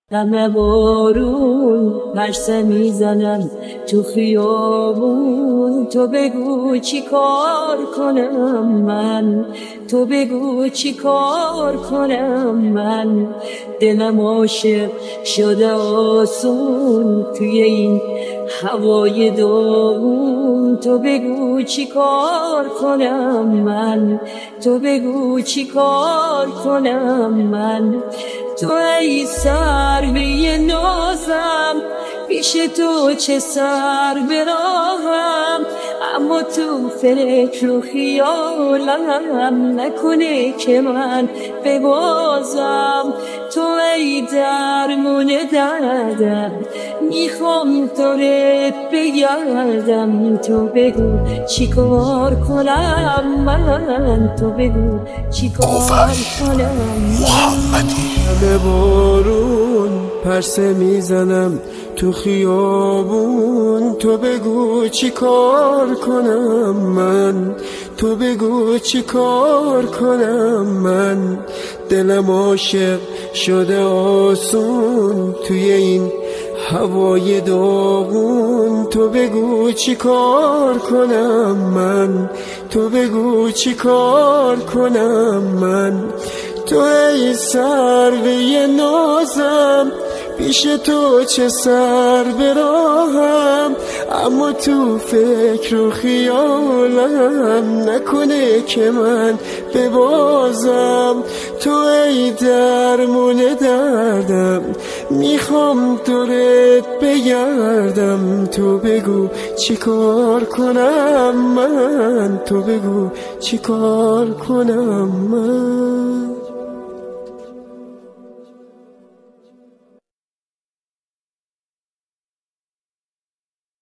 غم بارون پرسه میزنم تو خیابون، تو بگو چی کار کنم من، تو بگو چی کار کنم من. دلم عاشق شده آسون توی این هوای داغون، تو بگو چی کار کنم من، تو بگو چی کار کنم من. تو ای سروی نازم، پیش تو چه سر براهم، اما تو فکر و خیالم نکنه که من ببازم. تو ای درمون دردم، میخوام دورت بگردم، تو بگو چی کار کنم من، تو بگو چی کار کنم من. همه بارون پرسه میزنم تو خیابون، تو بگو چی کار کنم من، تو بگو چی کار کنم من. دلم عاشق شده آسون توی این هوای داغون، تو بگو چی کار کنم من، تو بگو چی کار کنم من. تو ای سروی نازم، پیش تو چه سر براهم، اما تو فکر و خیالم نکنه که من ببازم. تو ای درمون دردم، میخوام دورت بگردم، تو بگو چی کار کنم من، تو بگو چی کار کنم من.